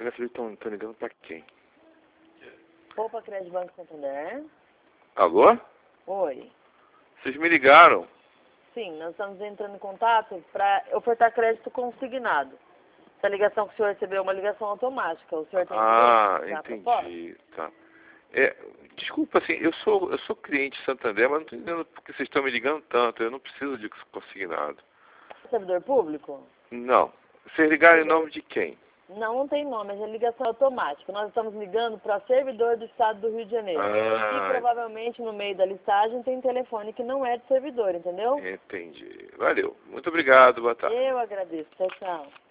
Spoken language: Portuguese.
quero saber, estão ligando pra quem? Poupa Crédito Banco Santander. Alô? Oi. Vocês me ligaram? Sim, nós estamos entrando em contato para ofertar crédito consignado. Essa ligação que o senhor recebeu é uma ligação automática. O senhor tem Entendi. Tá. Desculpa, assim, eu sou cliente Santander, mas não estou entendendo porque vocês estão me ligando tanto. Eu não preciso de consignado. Servidor público? Não. Vocês ligaram em nome de quem? Não, não tem nome, é ligação automática. Nós estamos ligando para servidor do estado do Rio de Janeiro. E provavelmente no meio da listagem tem telefone que não é de servidor, entendeu? Entendi. Valeu. Muito obrigado. Boa tarde. Eu agradeço. Tchau, tchau.